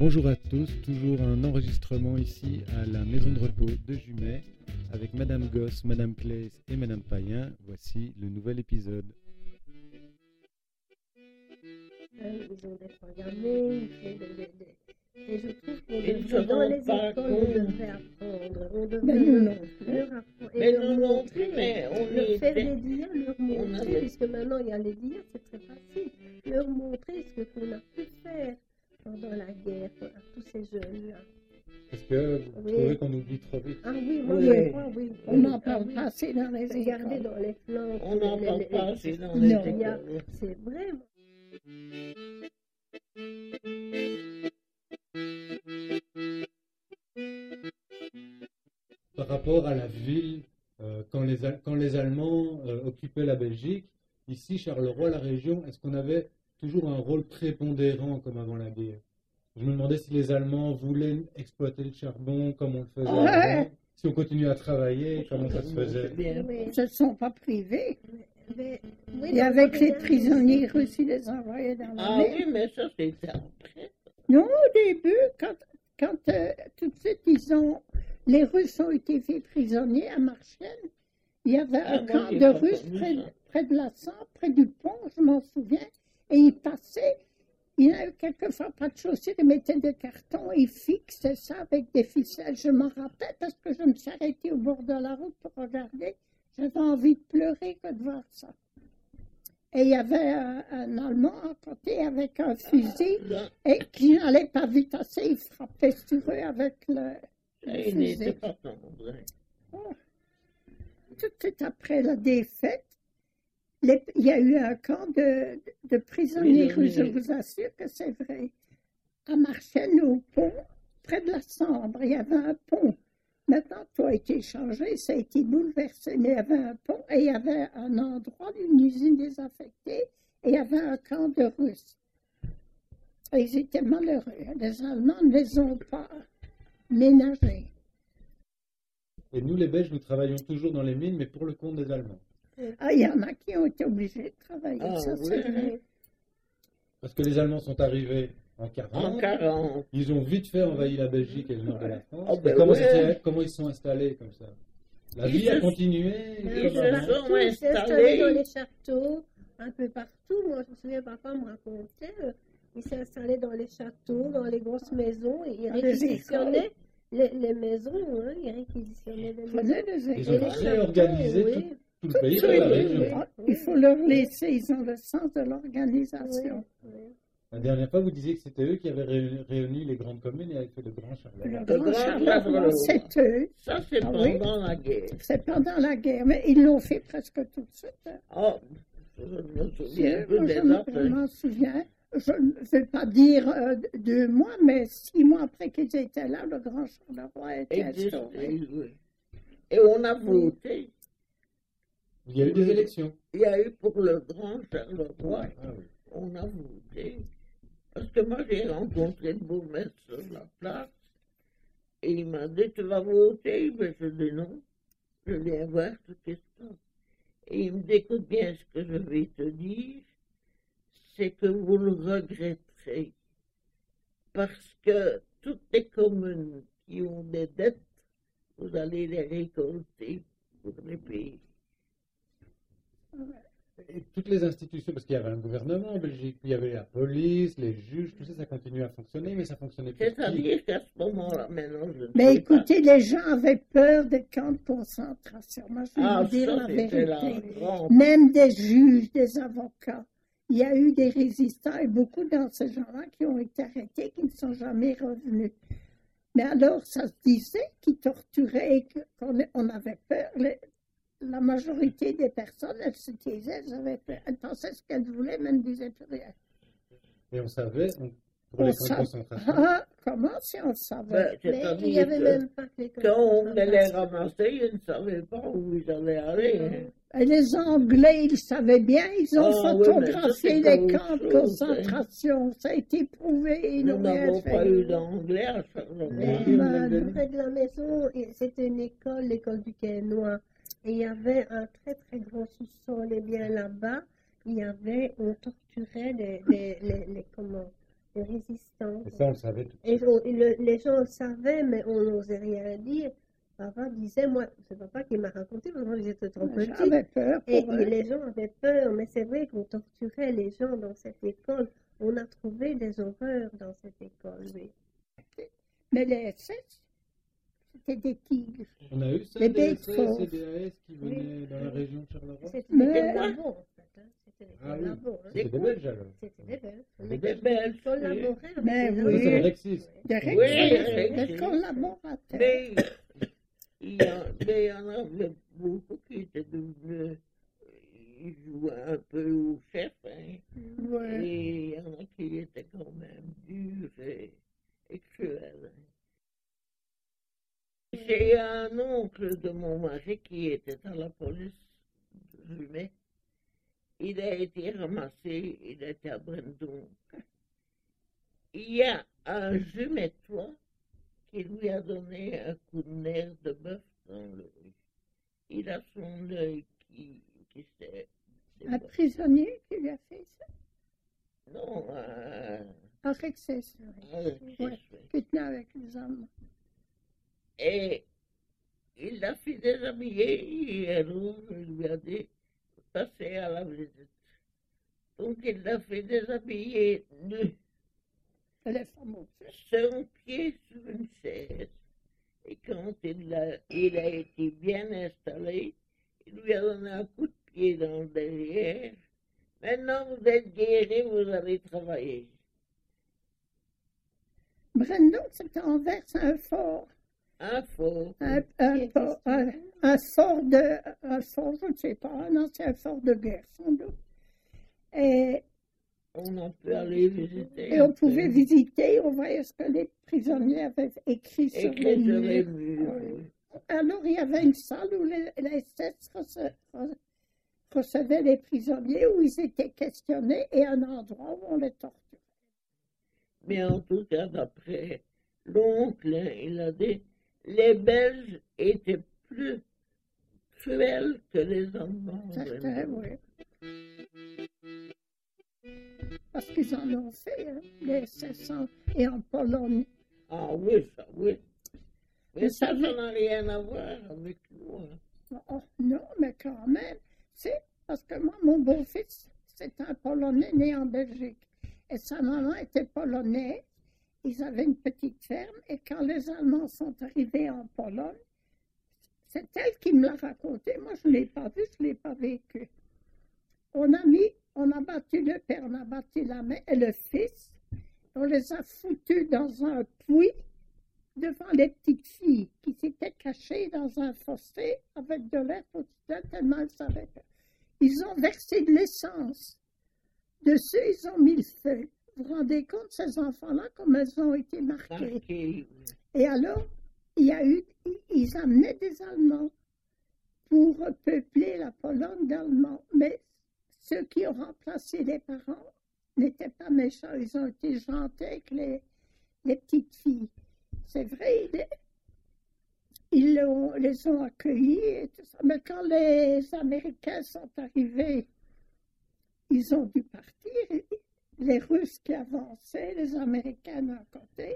Bonjour à tous, toujours un enregistrement ici à la maison de repos de Jumet avec Madame Gosse, Madame Claes et Madame Payen. Voici le nouvel épisode. Ils ont des programmés, et je trouve qu'on devrait, dans les écoles, on devrait apprendre. On devrait leur apprendre. Et leur montrer, leur faire des dias, leur montrer, puisque maintenant il y a les dias, c'est très facile. Leur montrer ce qu'on a pu faire pendant la guerre à tous ces jeunes-là. Est-ce que vous trouvez qu'on oublie trop vite? Ah oui, moi je crois, oui. On n'en parle pas assez dans les écoles. Regardez dans les flancs. On n'en parle pas assez dans les écoles. C'est vrai. Par rapport à la ville, quand les Allemands occupaient la Belgique, ici, Charleroi, la région, est-ce qu'on avait toujours un rôle prépondérant comme avant la guerre? Je me demandais si les Allemands voulaient exploiter le charbon comme on le faisait avant, si on continuait à travailler, comment ça se faisait. Ils ne se sont pas privés. Et avec les prisonniers russes, ils les envoyaient dans la mer. Ah oui, mais ça c'était après. Non, au début, quand tout de suite, les Russes ont été faits prisonniers à Marchienne, il y avait un camp de Russes près de la Sambre, près du pont, je m'en souviens, et ils passaient. Il y avait quelquefois pas de chaussures, ils mettaient des cartons, ils fixaient ça avec des ficelles. Je m'en rappelle parce que je me suis arrêtée au bord de la route pour regarder. J'avais envie de pleurer que de voir ça. Et il y avait un Allemand à côté avec un fusil et qui n'allait pas vite assez, il frappait sur eux avec le fusil. Tout de suite après la défaite, il y a eu un camp de prisonniers russes, je vous assure que c'est vrai. À Marchienne, au pont, près de la Sambre, il y avait un pont. Maintenant, tout a été changé, ça a été bouleversé, mais il y avait un pont et il y avait un endroit d'une usine désaffectée et il y avait un camp de Russes. Et ils étaient malheureux. Les Allemands ne les ont pas ménagés. Et nous, les Belges, nous travaillons toujours dans les mines, mais pour le compte des Allemands. Ah, il y en a qui ont été obligés de travailler, ça c'est vrai. Parce que les Allemands sont arrivés en 40. Ils ont vite fait envahi la Belgique et le nord de la France. Comment ils se sont installés comme ça? La vie a continué. Ils se sont installés dans les châteaux, un peu partout. Moi, je me souviens, papa me racontait, il s'est installé dans les châteaux, dans les grosses maisons, et il réquisitionnait les maisons, il réquisitionnaient les maisons. Ils ont réorganisé tout le pays sur la région. Il faut leur laisser, ils ont le sens de l'organisation. La dernière fois, vous disiez que c'était eux qui avaient réuni les grandes communes et avaient fait le Grand Charleroi. Le Grand Charleroi, c'est eux. Ça, c'est pendant la guerre. C'est pendant la guerre, mais ils l'ont fait presque tout de suite. Oh, je me souviens peu des autres. Je m'en souviens. Je ne vais pas dire 2 mois, mais 6 mois après qu'ils étaient là, le Grand Charleroi était instauré. Et on a voté. Il y a eu des élections. Il y a eu pour le Grand Charleroi. On a voté. Parce que moi, j'ai rencontré le bourgmestre sur la place. Et il m'a dit, tu vas voter? Mais je dis non. Je viens voir ce que c'est. Et il me dit, écoute bien ce que je vais te dire. C'est que vous le regretterez. Parce que toutes les communes qui ont des dettes, vous allez les récolter pour les payer. Et toutes les institutions, parce qu'il y avait un gouvernement en Belgique, il y avait la police, les juges, tout ça, ça continue à fonctionner, mais ça fonctionnait plus. C'est-à-dire qu'à ce moment-là, maintenant, je ne sais mais écoutez, les gens avaient peur des camps de concentration. Moi, je vais vous dire ça, la vérité. Même des juges, des avocats. Il y a eu des résistants et beaucoup dans ces gens-là qui ont été arrêtés, qui ne sont jamais revenus. Mais alors, ça se disait qu'ils torturaient et qu'on avait peur. La majorité des personnes, elles se taisaient, elles avaient peur. Elles pensaient ce qu'elles voulaient, mais elles ne disaient plus rien. Et on savait, pour les camps de concentration. Comment si on le savait? Mais il n'y avait même pas que les camps de quand on concentration. les ramassait, ils ne savaient pas où ils allaient aller. Et les Anglais, ils savaient bien, ils ont photographié les camps de concentration. Ça a été prouvé. Nous n'avons pas eu d'Anglais à Charleroi. Près de la maison, c'était une école, l'école du Quai Noir. Et il y avait un très très grand sous-sol. Et bien là-bas, on torturait des résistants. Et ça, on le savait tout de Et suite. les gens le savaient, mais on n'osait rien dire. Papa disait, moi, c'est papa qui m'a raconté, parce que moi j'étais trop petite. J'avais peur. Et les gens avaient peur, mais c'est vrai qu'on torturait les gens dans cette école. On a trouvé des horreurs dans cette école, oui. Mais les SS, c'était des tigres. On a eu ça, Les des bêtes SS fauves. et des AS qui venaient dans la région de Charleroi. C'était Mais- des labos, en fait. Hein. C'était des Ah oui, labos. Hein. c'était des Belges alors. C'était des Belges. Des Belges, On collaborait avec Mais les oui. Ça, c'est le Allemands. Rexis. Des Oui, Rexis, oui. des collaborateurs. Mais il y en avait beaucoup qui étaient devenus, ils jouaient un peu au chef, hein. Ouais. Et il y en a qui étaient quand même durs et cruels. J'ai un oncle de mon mari qui était à la police de Jumet. Il a été ramassé, il était à Brendon. Il y a un Jumettois qui lui a donné un coup de nerf de bœuf dans l'œil. Il a son œil qui s'est... Un prisonnier qui lui a fait ça. Non, À Rexès, ouais. qui tenait avec les Allemands. Et il l'a fait déshabiller et alors il lui a dit passer à la visite. Donc il l'a fait déshabiller nu, Elle est fameuse. son pied sur une chaise. Et quand il a été bien installé, il lui a donné un coup de pied dans le derrière. Maintenant vous êtes guéri, vous allez travailler. Brendon, c'était envers un fort. Un fort. Un fort, je ne sais pas, un ancien fort de guerre, sans doute. Et On a pu aller visiter. on pouvait visiter, on voyait ce que les prisonniers avaient écrit sur les Écrit sur les murs. murs. Oui. Alors, il y avait une salle où les SS recevaient les prisonniers, où ils étaient questionnés, et un endroit où on les torturait. Mais en tout cas, d'après l'oncle, hein, il a dit les Belges étaient plus cruels que les Allemands. Certains, oui. Parce qu'ils en ont fait, hein, les SS et en Pologne. Ah oui, ça, oui. Mais Vous ça savez- n'a rien à voir avec nous. Hein. Oh, non, mais quand même, c'est parce que moi, mon beau-fils, c'est un Polonais né en Belgique. Et sa maman était polonaise. Ils avaient une petite ferme. Et quand les Allemands sont arrivés en Pologne, c'est elle qui me l'a raconté. Moi, je ne l'ai pas vu, je ne l'ai pas vécu. On a battu le père, on a battu la mère et le fils. On les a foutus dans un puits devant les petites filles qui s'étaient cachées dans un fossé avec de l'air au-dessus tellement elles savaient pas. Ils ont versé de l'essence. Dessus, ils ont mis le feu. Vous vous rendez compte, ces enfants-là, comme elles ont été marquées. Marqué, oui. Et alors, ils amenaient des Allemands pour peupler la Pologne d'Allemands. Mais ceux qui ont remplacé les parents n'étaient pas méchants. Ils ont été gentils avec les petites filles. C'est vrai, ils les ont accueillis et tout ça. Mais quand les Américains sont arrivés, ils ont dû partir. Les Russes qui avançaient, les Américains d'un côté.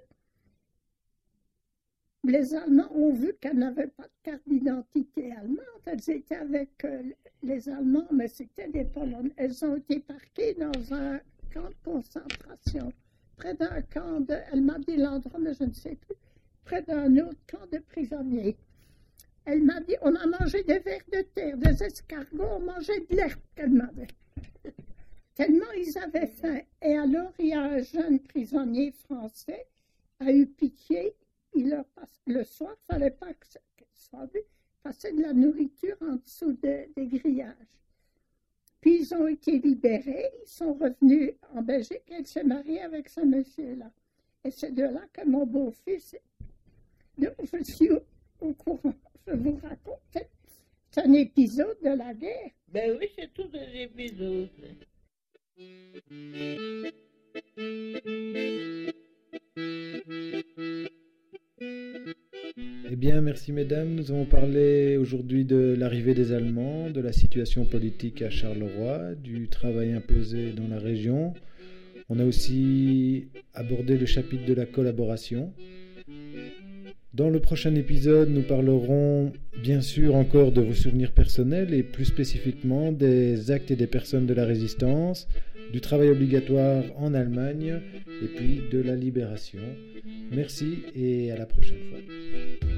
Les Allemands ont vu qu'elles n'avaient pas de carte d'identité allemande. Elles étaient avec les Allemands, mais c'était des Polonais. Elles ont été parquées dans un camp de concentration, près d'un camp de... Elle m'a dit l'endroit, mais je ne sais plus. Près d'un autre camp de prisonniers. Elle m'a dit, on a mangé des vers de terre, des escargots, on mangeait de l'herbe qu'elle m'avait. Tellement ils avaient faim. Et alors, il y a un jeune prisonnier français a eu pitié. Il leur passe, le soir, il ne fallait pas qu'elle soit vue, passer de la nourriture en dessous des grillages. Puis ils ont été libérés, ils sont revenus en Belgique et elle s'est mariée avec ce monsieur-là. Et c'est de là que mon beau-fils, je suis au courant, je vous raconte. C'est un épisode de la guerre. Ben oui, c'est tous des épisodes. Eh bien, merci mesdames. Nous avons parlé aujourd'hui de l'arrivée des Allemands, de la situation politique à Charleroi, du travail imposé dans la région. On a aussi abordé le chapitre de la collaboration. Dans le prochain épisode, nous parlerons bien sûr encore de vos souvenirs personnels et plus spécifiquement des actes et des personnes de la résistance, du travail obligatoire en Allemagne et puis de la libération. Merci et à la prochaine fois.